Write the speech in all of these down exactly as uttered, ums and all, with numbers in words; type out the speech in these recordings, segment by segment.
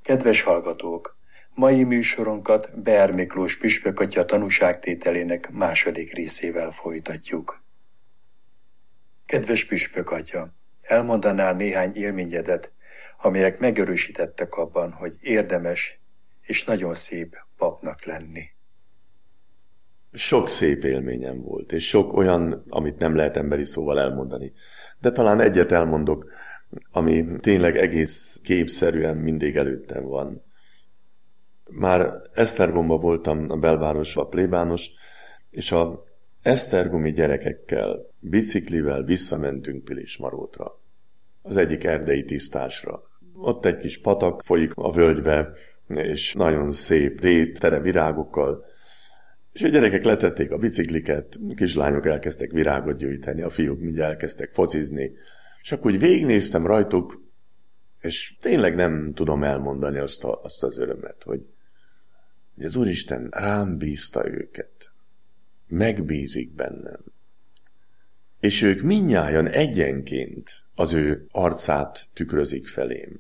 Kedves hallgatók! Mai műsorunkat Beer Miklós püspökatya tanúságtételének második részével folytatjuk. Kedves püspökatya! Elmondanál néhány élményedet, amelyek megerősítettek abban, hogy érdemes és nagyon szép papnak lenni? Sok szép élményem volt, és sok olyan, amit nem lehet emberi szóval elmondani. De talán egyet elmondok, ami tényleg egész képszerűen mindig előttem van. Már Esztergomba voltam a belvárosba, a plébános, és a esztergomi gyerekekkel, biciklivel visszamentünk Pilismarótra. Az egyik erdei tisztásra. Ott egy kis patak folyik a völgybe, és nagyon szép rét, tere virágokkal, és a gyerekek letették a bicikliket, a kislányok elkezdtek virágot gyűjteni, a fiúk mindjárt elkezdtek focizni, és akkor úgy végignéztem rajtuk, és tényleg nem tudom elmondani azt, a, azt az örömet, hogy, hogy az Úristen rám bízta őket, megbízik bennem, és ők mindnyájan egyenként az ő arcát tükrözik felém.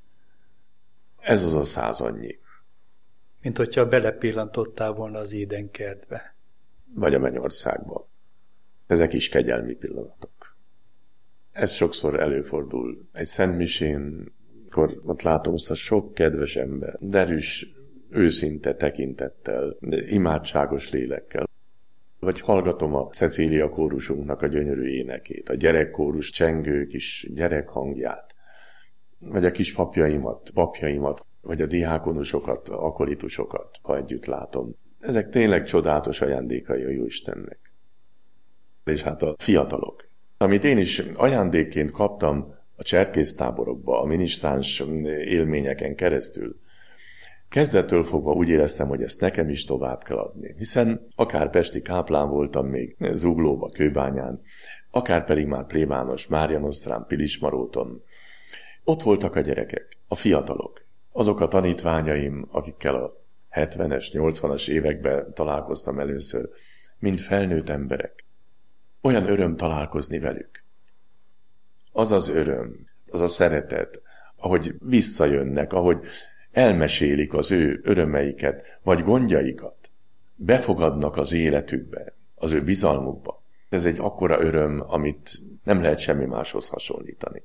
Ez az a százannyi. Mint hogyha belepillantottál volna az Édenkertbe. Vagy a mennyországba. Ezek is kegyelmi pillanatok. Ez sokszor előfordul. Egy szentmisén, akkor ott látom azt a sok kedves ember, derűs, őszinte tekintettel, imádságos lélekkel. Vagy hallgatom a Cecília kórusunknak a gyönyörű énekét, a gyerekkórus csengő kis gyerekhangját, vagy a kis papjaimat, papjaimat, vagy a diákonusokat, akolitusokat, ha együtt látom. Ezek tényleg csodálatos ajándékai a Jóistennek. És hát a fiatalok. Amit én is ajándékként kaptam a cserkésztáborokba, a minisztráns élményeken keresztül, kezdettől fogva úgy éreztem, hogy ezt nekem is tovább kell adni. Hiszen akár pesti káplán voltam még Zuglóba, Kőbányán, akár pedig már plébános, Mária Nosztrán, Pilismaróton. Ott voltak a gyerekek, a fiatalok, azok a tanítványaim, akikkel a hetvenes, nyolcvanas években találkoztam először, mint felnőtt emberek. Olyan öröm találkozni velük. Az az öröm, az a szeretet, ahogy visszajönnek, ahogy elmesélik az ő örömeiket, vagy gondjaikat, befogadnak az életükbe, az ő bizalmukba. Ez egy akkora öröm, amit nem lehet semmi máshoz hasonlítani.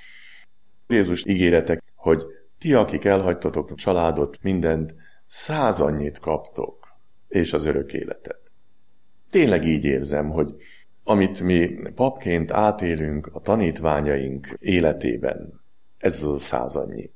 Jézus ígéretek, hogy ti, akik elhagytatok a családot, mindent, százannyit kaptok, és az örök életet. Tényleg így érzem, hogy amit mi papként átélünk a tanítványaink életében, ez az a százannyi.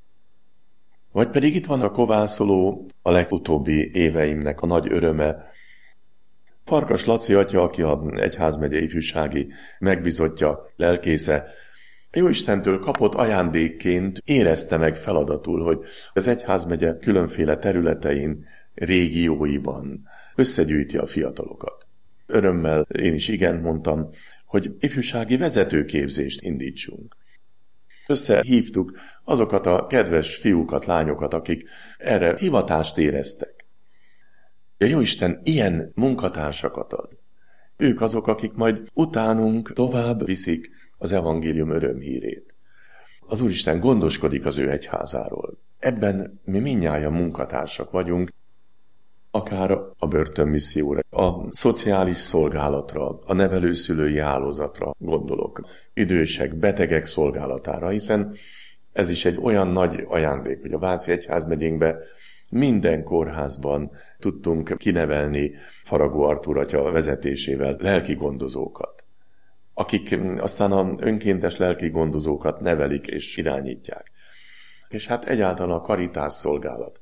Vagy pedig itt van a kovászoló, a legutóbbi éveimnek a nagy öröme. Farkas Laci atya, aki a egyházmegye ifjúsági megbízottja, lelkésze, Jóistentől kapott ajándékként érezte meg feladatul, hogy az egyházmegye különféle területein, régióiban összegyűjti a fiatalokat. Örömmel én is igen mondtam, hogy ifjúsági vezetőképzést indítsunk. Összehívtuk azokat a kedves fiúkat, lányokat, akik erre hivatást éreztek. A Jóisten ilyen munkatársakat ad. Ők azok, akik majd utánunk tovább viszik az evangélium örömhírét. Az Úristen gondoskodik az ő egyházáról. Ebben mi mindnyájan munkatársak vagyunk, akár a börtönmisszióra, a szociális szolgálatra, a nevelőszülői hálózatra gondolok, idősek, betegek szolgálatára, hiszen ez is egy olyan nagy ajándék, hogy a Váci Egyházmegyénkbe minden kórházban tudtunk kinevelni Faragó Artúr atya vezetésével lelki gondozókat, akik aztán az önkéntes lelki gondozókat nevelik és irányítják. És hát egyáltalán a karitás szolgálat.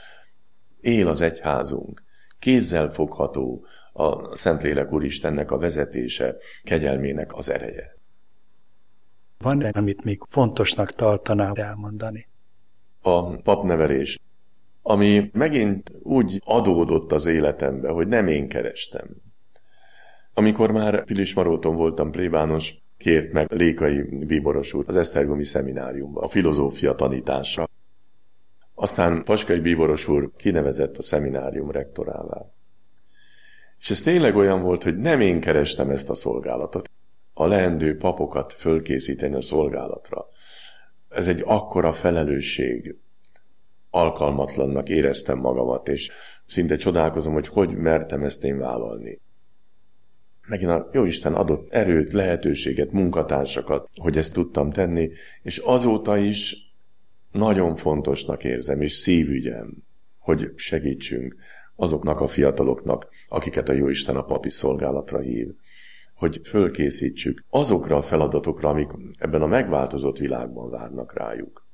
Él az egyházunk, kézzel fogható a Szentlélek Úristennek a vezetése, kegyelmének az ereje. Van-e, amit még fontosnak tartanál elmondani? A papnevelés, ami megint úgy adódott az életembe, hogy nem én kerestem. Amikor már Pilismaróton voltam plébános, kért meg Lékai bíboros úr az esztergomi szemináriumba, a filozófia tanításra. Aztán Paskai bíboros úr kinevezett a szeminárium rektorává. És ez tényleg olyan volt, hogy nem én kerestem ezt a szolgálatot. A leendő papokat fölkészíteni a szolgálatra. Ez egy akkora felelősség. alkalmatlannak éreztem magamat, és szinte csodálkozom, hogy hogy mertem ezt én vállalni. Megint a Jóisten adott erőt, lehetőséget, munkatársakat, hogy ezt tudtam tenni, és azóta is nagyon fontosnak érzem, és szívügyem, hogy segítsünk azoknak a fiataloknak, akiket a Jóisten a papi szolgálatra hív, hogy fölkészítsük azokra a feladatokra, amik ebben a megváltozott világban várnak rájuk.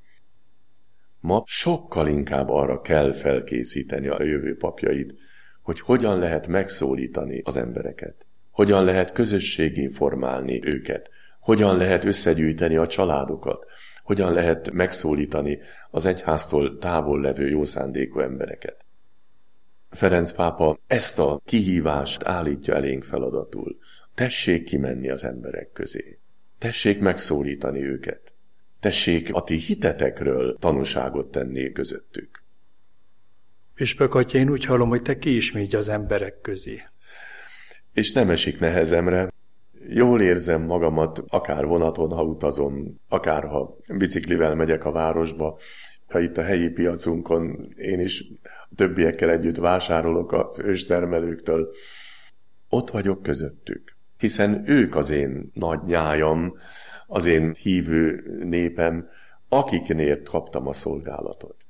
Ma sokkal inkább arra kell felkészíteni a jövő papjait, hogy hogyan lehet megszólítani az embereket, hogyan lehet közösségé formálni őket, hogyan lehet összegyűjteni a családokat, hogyan lehet megszólítani az egyháztól távol levő jó szándékú embereket. Ferenc pápa ezt a kihívást állítja elénk feladatul. Tessék kimenni az emberek közé. Tessék megszólítani őket. Tessék a ti hitetekről tanúságot tenni közöttük. Püspök atya, én úgy hallom, hogy te ki is mégy az emberek közé. És nem esik nehezemre. Jól érzem magamat, akár vonaton, ha utazom, akár ha biciklivel megyek a városba, ha itt a helyi piacunkon én is a többiekkel együtt vásárolok az őstermelőktől. Ott vagyok közöttük, hiszen ők az én nagy nyájam, az én hívő népem, akiknért kaptam a szolgálatot.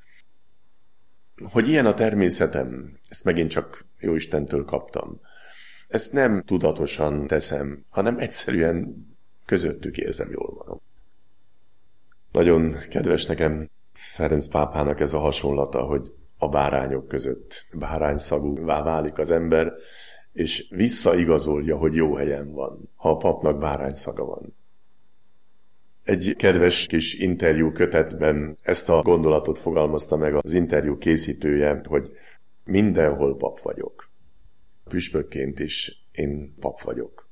Hogy ilyen a természetem, ezt megint csak Jóistentől kaptam. Ezt nem tudatosan teszem, hanem egyszerűen közöttük érzem jól magam. Nagyon kedves nekem Ferenc pápának ez a hasonlata, hogy a bárányok között bárányszagúvá válik az ember, és visszaigazolja, hogy jó helyen van, ha a papnak bárányszaga van. Egy kedves kis interjú kötetben ezt a gondolatot fogalmazta meg az interjú készítője, hogy mindenhol pap vagyok. Püspökként is én pap vagyok.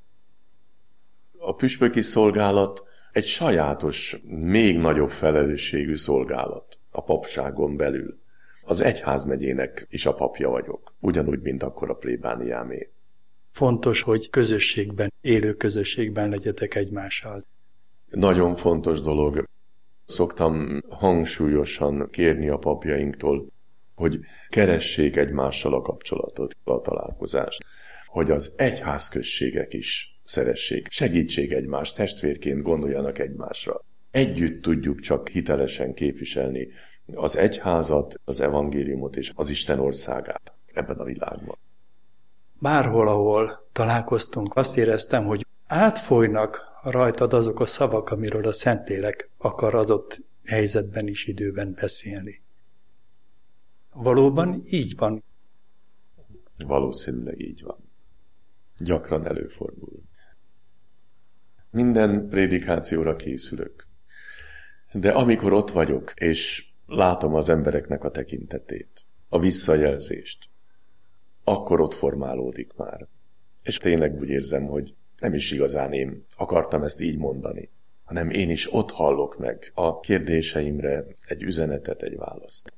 A püspöki szolgálat egy sajátos, még nagyobb felelősségű szolgálat a papságon belül. Az egyházmegyének is a papja vagyok, ugyanúgy, mint akkor a plébániámé. Fontos, hogy közösségben, élő közösségben legyetek egymással. Nagyon fontos dolog. Szoktam hangsúlyosan kérni a papjainktól, hogy keressék egymással a kapcsolatot, a találkozást, hogy az egyházközségek is szeressék, segítség egymást, testvérként gondoljanak egymásra. Együtt tudjuk csak hitelesen képviselni az egyházat, az evangéliumot és az Isten országát ebben a világban. Bárhol, ahol találkoztunk, azt éreztem, hogy átfolynak rajtad azok a szavak, amiről a Szentlélek akar adott helyzetben is időben beszélni. Valóban így van. Valószínűleg így van. Gyakran előfordul. Minden prédikációra készülök. De amikor ott vagyok, és látom az embereknek a tekintetét, a visszajelzést, akkor ott formálódik már. És tényleg úgy érzem, hogy nem is igazán én akartam ezt így mondani, hanem én is ott hallok meg a kérdéseimre egy üzenetet, egy választ.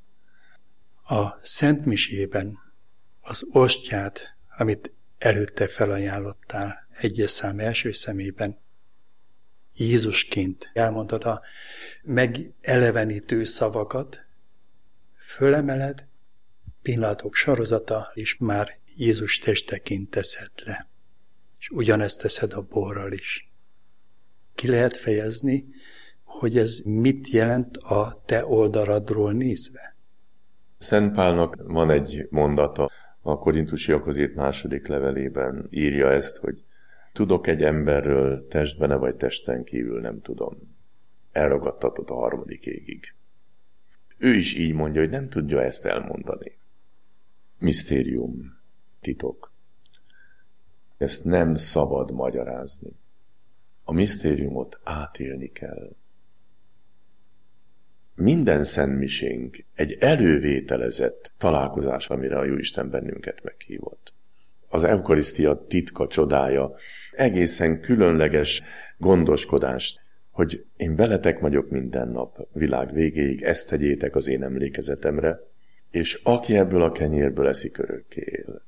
A Szent Misében az ostját, amit előtte felajánlottál egyes szám első szemében, Jézusként elmondtad a megelevenítő szavakat, fölemeled, pillanatok sorozata, és már Jézus testeként teszed le. És ugyanezt teszed a borral is. Ki lehet fejezni, hogy ez mit jelent a te oldaladról nézve? Szent Pálnak van egy mondata, a Korintusiakhoz írt második levelében írja ezt, hogy tudok egy emberről, testbene vagy testen kívül nem tudom. Elragadtatott a harmadik égig. Ő is így mondja, hogy nem tudja ezt elmondani. Misztérium, titok. Ezt nem szabad magyarázni. A misztériumot átélni kell. Minden szentmisénk egy elővételezett találkozás, amire a Jóisten bennünket meghívott. Az eukarisztia titka, csodája, egészen különleges gondoskodást, hogy én veletek vagyok minden nap, világ végéig, ezt tegyétek az én emlékezetemre, és aki ebből a kenyérből eszik, örökké él.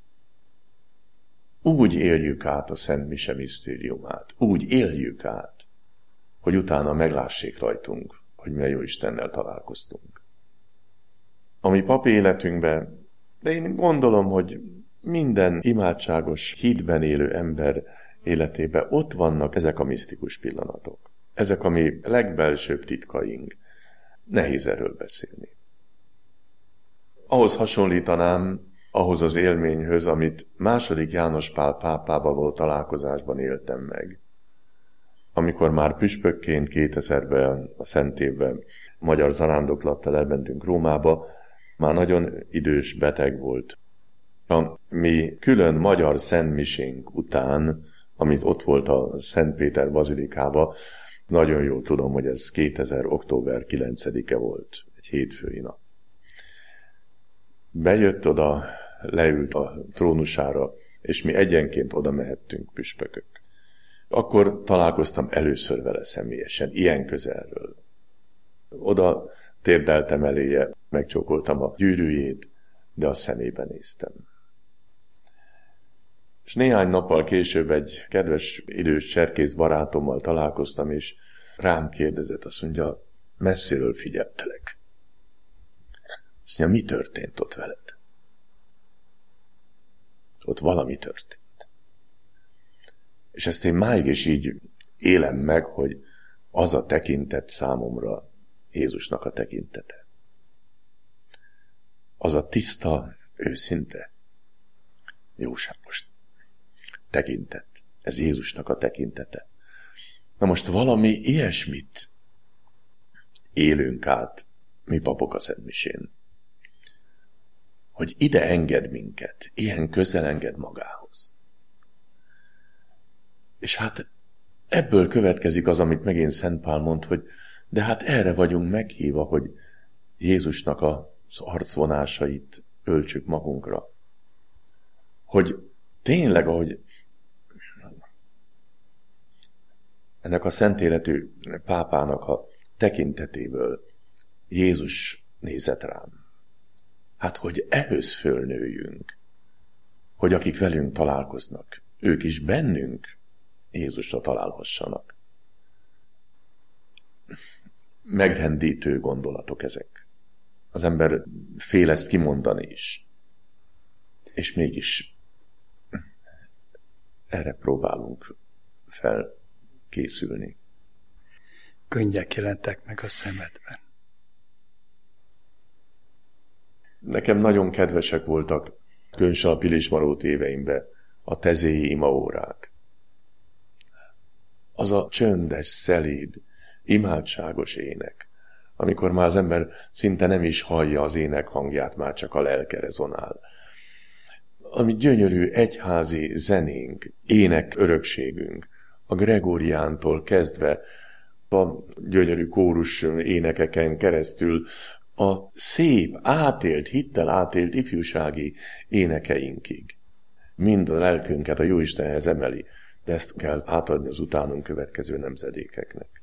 Úgy éljük át a Szent Mise misztériumát, úgy éljük át, hogy utána meglássék rajtunk, hogy mi a Jóistennel találkoztunk. A mi papi életünkben, de én gondolom, hogy minden imádságos, hitben élő ember életében ott vannak ezek a misztikus pillanatok. Ezek a mi legbelsőbb titkaink. Nehéz erről beszélni. Ahhoz hasonlítanám, ahhoz az élményhöz, amit második János Pál pápával való találkozásban éltem meg. Amikor már püspökként kétezerben, a Szent Évben magyar zarándoklattal elmentünk Rómába, már nagyon idős beteg volt. A mi külön magyar szentmisénk után, amit ott volt a Szent Péter bazilikába, nagyon jól tudom, hogy ez kétezer. október kilencedike volt, egy hétfői nap. Bejött oda, leült a trónusára, és mi egyenként oda mehettünk püspökök. Akkor találkoztam először vele személyesen, ilyen közelről. Oda térdeltem eléje, megcsókoltam a gyűrűjét, de a szemébe néztem. És néhány nappal később egy kedves idős cserkész barátommal találkoztam, és rám kérdezett, azt mondja, messziről figyeltelek. Azt mondja, mi történt ott veled? Ott valami történt. És ezt én máig is így élem meg, hogy az a tekintet számomra Jézusnak a tekintete. Az a tiszta, őszinte, jóságos tekintet. Ez Jézusnak a tekintete. Na most valami ilyesmit élünk át mi papok a szentmisén. Hogy ide enged minket, ilyen közel enged magához. És hát ebből következik az, amit megint Szent Pál mond, hogy de hát erre vagyunk meghívva, hogy Jézusnak az arcvonásait öltsük magunkra. Hogy tényleg, ahogy ennek a szent életű pápának a tekintetéből Jézus nézett rám. Hát, hogy ehhez fölnőjünk, hogy akik velünk találkoznak, ők is bennünk Jézusra találhassanak. Megrendítő gondolatok ezek. Az ember fél ezt kimondani is. És mégis erre próbálunk felkészülni. Könnyek jelentek meg a szemedben. Nekem nagyon kedvesek voltak Könyvsal Pilismarót éveimben a tezéi imaórák. Az a csöndes, szelíd, imádságos ének, amikor már az ember szinte nem is hallja az ének hangját, már csak a lelke rezonál. Ami gyönyörű egyházi zenénk, ének örökségünk, a Gregóriántól kezdve a gyönyörű kórus énekeken keresztül a szép, átélt, hittel átélt ifjúsági énekeinkig. Mind a lelkünket a Jóistenhez emeli, de ezt kell átadni az utánunk következő nemzedékeknek.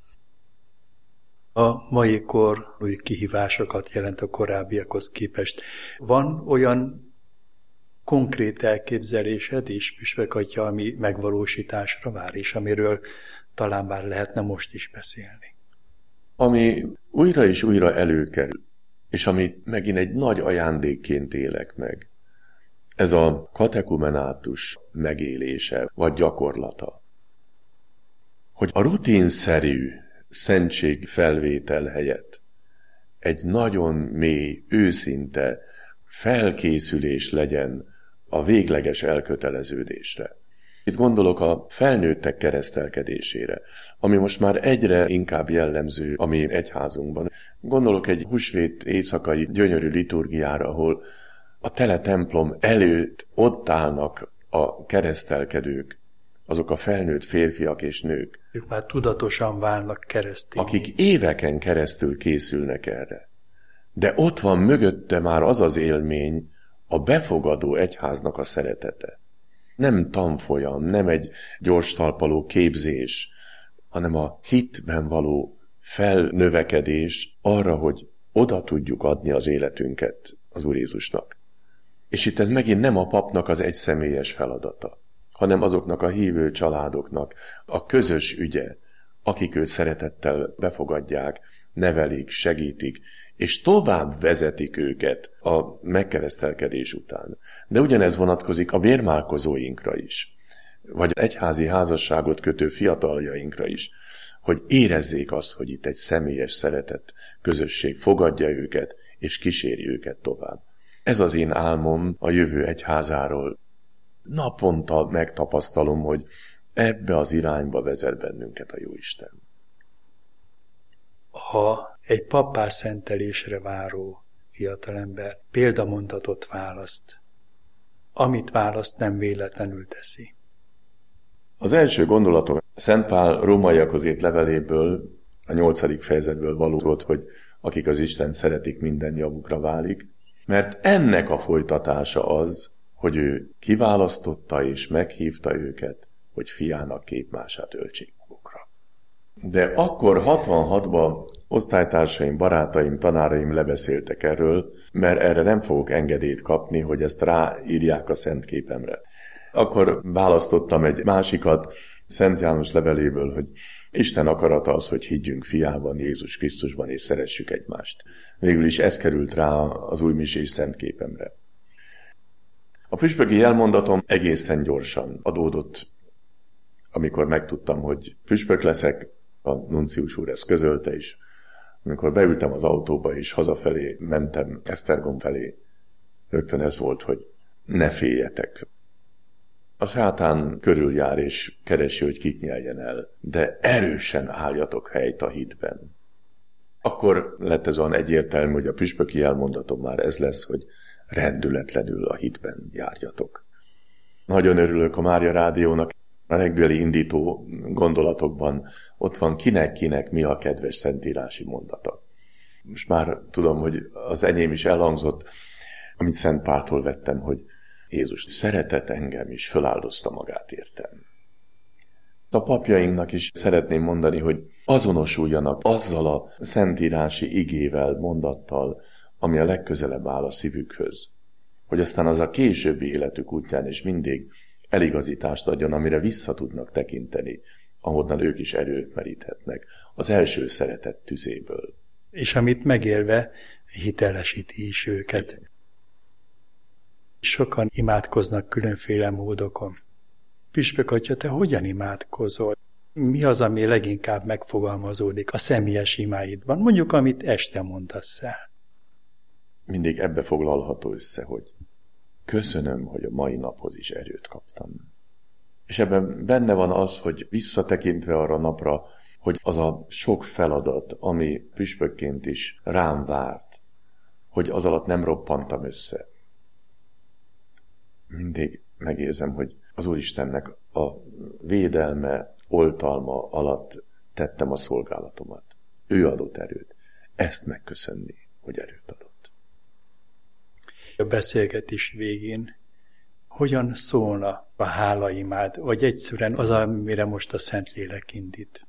A mai kor új kihívásokat jelent a korábbiakhoz képest. Van olyan konkrét elképzelésed is, püspök atya, ami megvalósításra vár, és amiről talán már lehetne most is beszélni? Ami újra és újra előkerül, és amit megint egy nagy ajándékként élek meg, ez a katekumenátus megélése, vagy gyakorlata. Hogy a rutinszerű szentségfelvétel helyett egy nagyon mély, őszinte felkészülés legyen a végleges elköteleződésre. Itt gondolok a felnőttek keresztelkedésére, ami most már egyre inkább jellemző a mi egyházunkban. Gondolok egy húsvét éjszakai gyönyörű liturgiára, ahol a tele templom előtt ott állnak a keresztelkedők, azok a felnőtt férfiak és nők. Ők már tudatosan válnak keresztényé. Akik éveken keresztül készülnek erre. De ott van mögötte már az az élmény, a befogadó egyháznak a szeretete. Nem tanfolyam, nem egy gyors talpaló képzés, hanem a hitben való felnövekedés arra, hogy oda tudjuk adni az életünket az Úr Jézusnak. És itt ez megint nem a papnak az egyszemélyes feladata, hanem azoknak a hívő családoknak a közös ügye, akik őt szeretettel befogadják, nevelik, segítik, és tovább vezetik őket a megkeresztelkedés után. De ugyanez vonatkozik a bérmálkozóinkra is, vagy egyházi házasságot kötő fiataljainkra is, hogy érezzék azt, hogy itt egy személyes szeretet közösség fogadja őket, és kíséri őket tovább. Ez az én álmom a jövő egyházáról. Naponta megtapasztalom, hogy ebbe az irányba vezet bennünket a Jóisten. Ha egy pappá szentelésre váró fiatalember példamondatot választ, amit választ nem véletlenül teszi. Az első gondolatom Szent Pál rómaiakhoz írt leveléből, a nyolcadik fejezetből való volt, hogy akik az Isten szeretik, minden javukra válik, mert ennek a folytatása az, hogy ő kiválasztotta és meghívta őket, hogy fiának képmását öltsék magukra. De akkor hatvanhatban osztálytársaim, barátaim, tanáraim lebeszéltek erről, mert erre nem fogok engedélyt kapni, hogy ezt ráírják a szent képemre. Akkor választottam egy másikat, Szent János leveléből, hogy Isten akarata az, hogy higgyünk fiában, Jézus Krisztusban, és szeressük egymást. Végül is ez került rá az újmisés szent képemre. A püspöki jelmondatom egészen gyorsan adódott, amikor megtudtam, hogy püspök leszek, a nuncius úr ezt közölte is. Amikor beültem az autóba és hazafelé mentem Esztergom felé, rögtön ez volt, hogy ne féljetek. A sátán körüljár és keresi, hogy kit nyeljen el, de erősen álljatok helyt a hitben. Akkor lett ez olyan egyértelmű, hogy a püspöki elmondatom már ez lesz, hogy rendületlenül a hitben járjatok. Nagyon örülök a Mária Rádiónak, a reggeli indító gondolatokban ott van kinek-kinek mi a kedves szentírási mondata. Most már tudom, hogy az enyém is elhangzott, amit Szent Páltól vettem, hogy Jézus szeretett engem is, föláldozta magát értem. A papjainknak is szeretném mondani, hogy azonosuljanak azzal a szentírási igével, mondattal, ami a legközelebb áll a szívükhöz. Hogy aztán az a későbbi életük útján is mindig eligazítást adjon, amire vissza tudnak tekinteni, ahonnan ők is erőt meríthetnek, az első szeretet tüzéből. És amit megélve hitelesíti is őket. Sokan imádkoznak különféle módokon. Püspök atya, te hogyan imádkozol? Mi az, ami leginkább megfogalmazódik a személyes imáidban? Mondjuk, amit este mondasz el. Mindig ebbe foglalható össze, hogy köszönöm, hogy a mai naphoz is erőt kaptam. És ebben benne van az, hogy visszatekintve arra napra, hogy az a sok feladat, ami püspökként is rám várt, hogy az alatt nem roppantam össze. Mindig megérzem, hogy az Úristennek a védelme, oltalma alatt tettem a szolgálatomat. Ő adott erőt. Ezt megköszönni, hogy erőt adott. A beszélgetés végén hogyan szólna a hálaimád, vagy egyszerűen az, amire most a Szentlélek indít?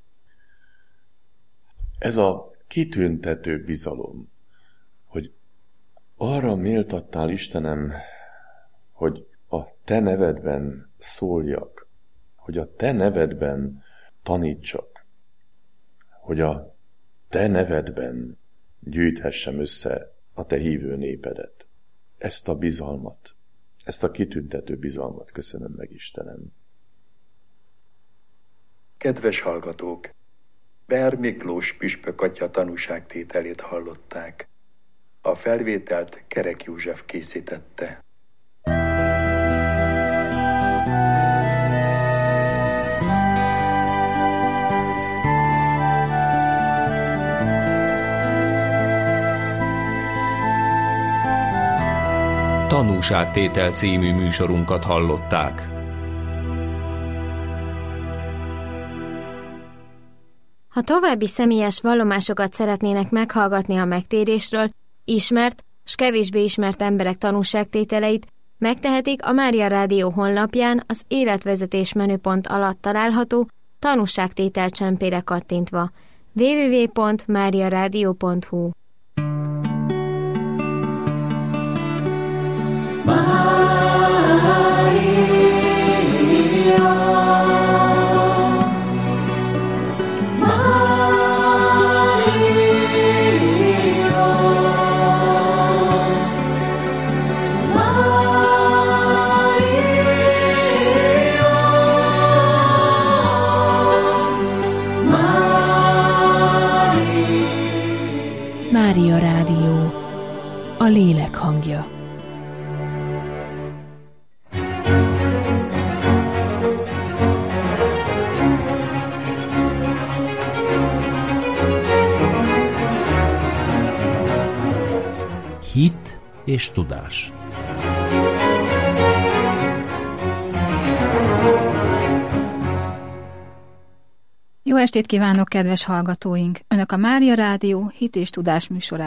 Ez a kitüntető bizalom, hogy arra méltattál, Istenem, hogy a te nevedben szóljak, hogy a te nevedben tanítsak, hogy a te nevedben gyűjthessem össze a te hívő népedet. Ezt a bizalmat, ezt a kitüntető bizalmat köszönöm meg, Istenem. Kedves hallgatók! Beer Miklós püspök atya tanúságtételét hallották. A felvételt Kerek József készítette. Tanúságtétel című műsorunkat hallották. Ha további személyes vallomásokat szeretnének meghallgatni a megtérésről, ismert s kevésbé ismert emberek tanúságtételeit, megtehetik a Mária Rádió honlapján az életvezetés menüpont alatt található tanúságtétel csempére kattintva. double-u double-u double-u pont mariaradio pont hu Maria, Maria. Mária Rádió, a lélek hangja. Hit és tudás. Jó estét kívánok, kedves hallgatóink! Önök a Mária Rádió Hit és Tudás műsorát